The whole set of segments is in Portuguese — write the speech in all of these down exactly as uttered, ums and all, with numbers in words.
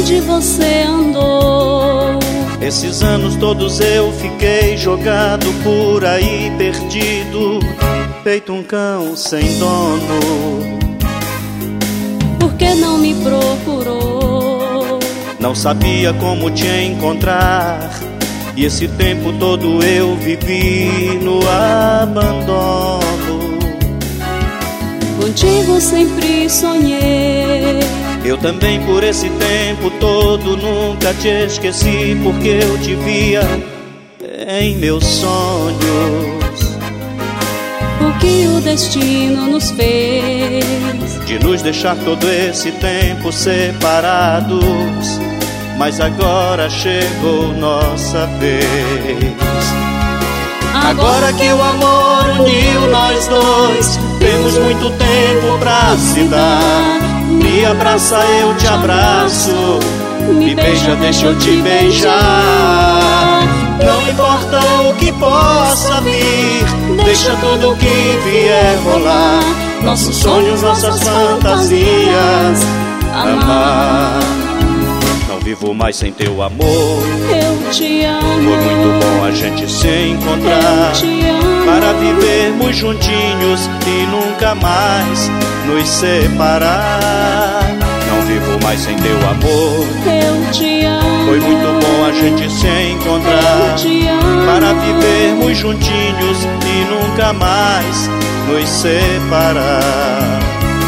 onde você andou? Esses anos todos eu fiquei jogado por aí, perdido, feito um cão sem dono. Por que não me procurou? Não sabia como te encontrar, e esse tempo todo eu vivi no abandono. Contigo sempre sonhei. Eu também por esse tempo todo nunca te esqueci, porque eu te via em meus sonhos. O que o destino nos fez de nos deixar todo esse tempo separados, mas agora chegou nossa vez. Agora que o amor uniu nós dois, temos muito tempo pra se dar. Me abraça, eu te abraço, me beija, deixa eu te beijar. Não importa o que possa vir, deixa tudo que vier rolar. Nossos sonhos, nossas fantasias, amar. Não vivo mais sem teu amor. Eu te amo. Foi muito bom a gente se encontrar, eu te amo, para vivermos juntinhos e nunca mais nos separar. Não vivo mais sem teu amor. Eu te amo. Foi muito bom a gente se encontrar, eu te amo, para vivermos juntinhos e nunca mais nos separar.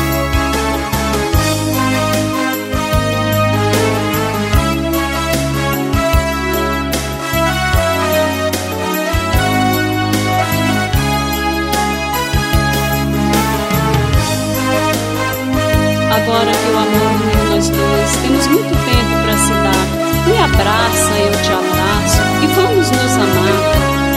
Agora que o amor uniu nós dois, temos muito tempo pra se dar. Me abraça, eu te abraço, e vamos nos amar.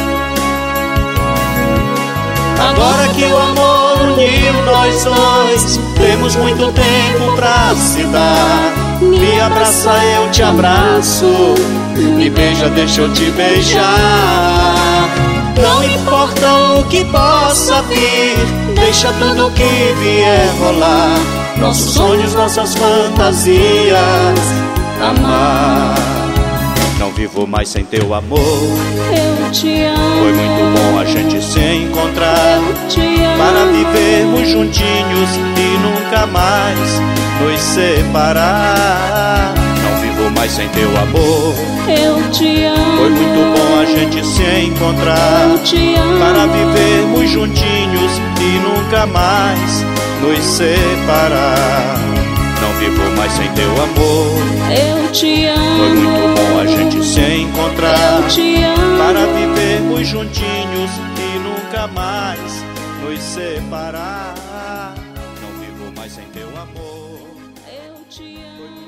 Agora que o amor uniu nós dois, temos muito tempo pra se dar. Me abraça, eu te abraço, me beija, deixa eu te beijar. Não importa o que possa vir, deixa tudo que vier rolar. Nossos sonhos, nossas fantasias, amar. Não vivo mais sem teu amor. Eu te amo. Foi muito bom a gente se encontrar, eu te amo, para vivermos juntinhos e nunca mais nos separar. Não vivo mais sem teu amor. eu te amo. Foi muito bom a gente se encontrar, eu te amo, para vivermos juntinhos e nunca mais nos separar. Não vivo mais sem teu amor. eu te amo. Foi muito bom a gente se encontrar, eu te amo, para vivermos juntinhos e nunca mais nos separar. Não vivo mais sem teu amor. eu te amo.